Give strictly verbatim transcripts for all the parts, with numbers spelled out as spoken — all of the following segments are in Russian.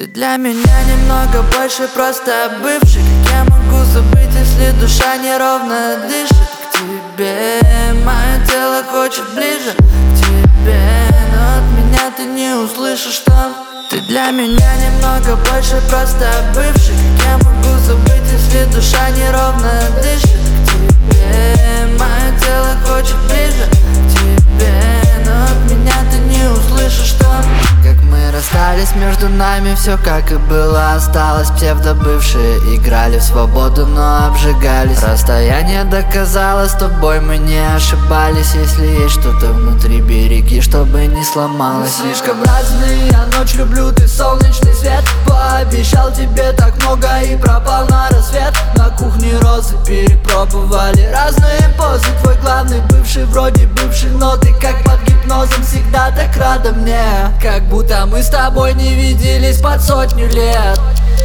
Ты для меня немного больше просто бывший. Как я могу забыть, если душа неровно дышит? К тебе мое тело хочет ближе к тебе, но от меня ты не услышишь там. Ты для меня немного больше просто бывший. Как я могу забыть, если душа неровно дышит? К тебе мое тело хочет ближе к тебе, но от меня ты не услышишь там. Как мы расстались, между нами все как и было. Осталось псевдобывшие, играли в свободу, но обжигались. Расстояние доказало, с тобой мы не ошибались. Если есть что-то внутри, береги, чтобы не сломалось. Мы слишком разные, я ночь люблю, ты солнечный свет. Пообещал тебе так много и пропал на рассвет. На кухне розы перепробовали разные позы. Твой главный бывший, вроде бывший, но ты как под гипнозом всегда так рада мне. Как будто мы с тобой не виделись под сотню лет.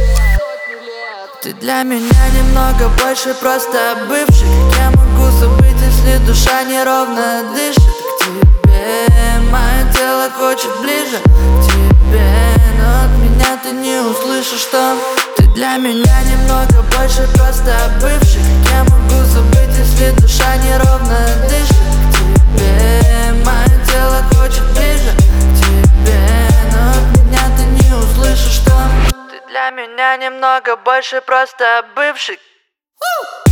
Ты для меня немного больше просто бывший. Как я могу забыть, если душа неровно дышит? К тебе мое тело хочет ближе к тебе, но от меня ты не услышишь там. Ты для меня немного больше просто бывший. Как я могу забыть, если душа неровно дышит? К тебе мое тело хочет ближе к тебе, но от меня ты не услышишь там. Ты для меня немного больше просто бывший.